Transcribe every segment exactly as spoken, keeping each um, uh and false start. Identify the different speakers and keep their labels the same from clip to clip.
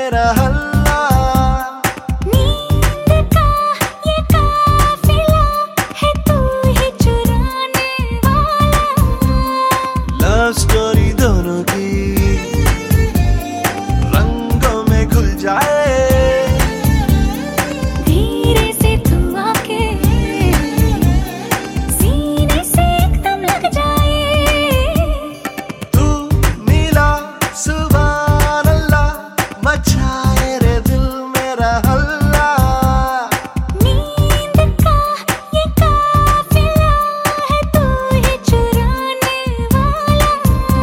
Speaker 1: मेरा हल्ला।
Speaker 2: नींद का ये काफिला है तू ही चुराने वाला।
Speaker 1: लव स्टोरी दोनों की रंगों में घुल जाए,
Speaker 2: धीरे से तू आके सीने से एकदम लग जाए।
Speaker 1: तू मिला सुभान अल्लाह, मचाए रे दिल मेरा हल्ला।
Speaker 2: नींद का ये काफिला है तू ही चुराने वाला।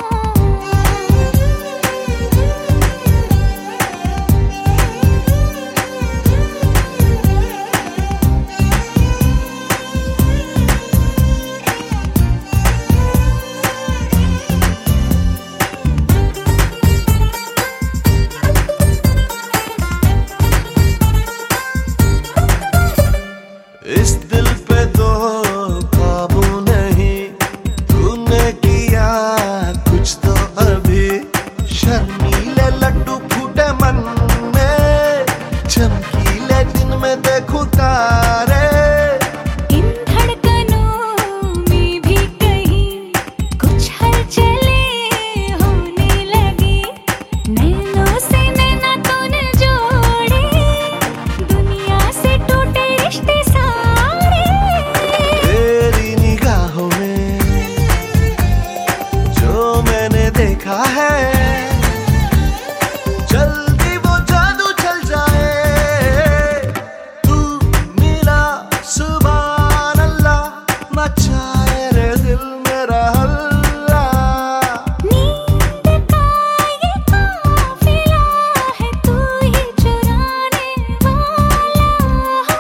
Speaker 1: इस दिल पे तो काबू नहीं, तूने किया कुछ तो अभी। शर्मीले लड्डू फूटे मन में, चमकीले दिन में देखूं तारे।
Speaker 2: इन धड़कनों में भी कहीं कुछ हलचले होने लगी। नैनों से नैना तूने जोड़े, दुनिया से टूटे रिश्ते सारे।
Speaker 1: तेरी निगाहों में जो मैंने देखा है, जल्दी वो जादू चल जाए। तू मिला सुभान अल्लाह, मचाए रे दिल मेरा हल्ला।
Speaker 2: नींद का ये काफिला है तू ही चुराने वाला।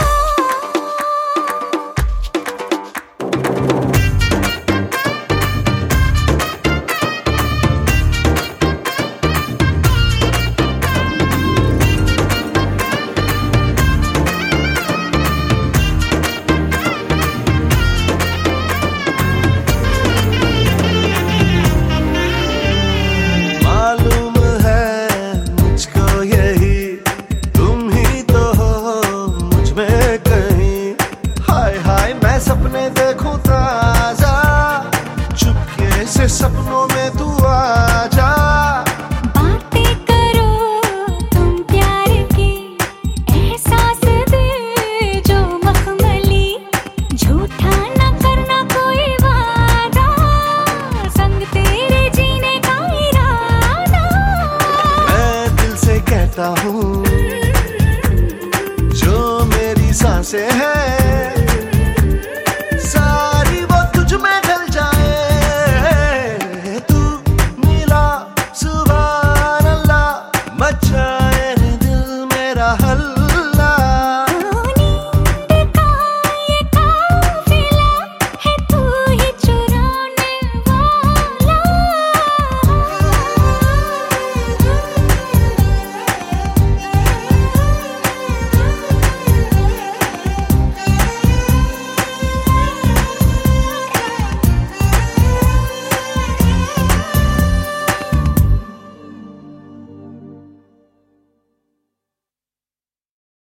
Speaker 1: मालूम है मुझको यही, तुम ही तो हो मुझ में कहीं। हाय हाय मैं सपने देखूं ताजा, चुपके से सपनों में तू आजा।
Speaker 2: बातें करो तुम प्यार की, एहसास दे जो मखमली। झूठा न करना कोई वादा, संग तेरे जीने का इरादा।
Speaker 1: मैं दिल से कहता हूँ जो मेरी सांसें हैं,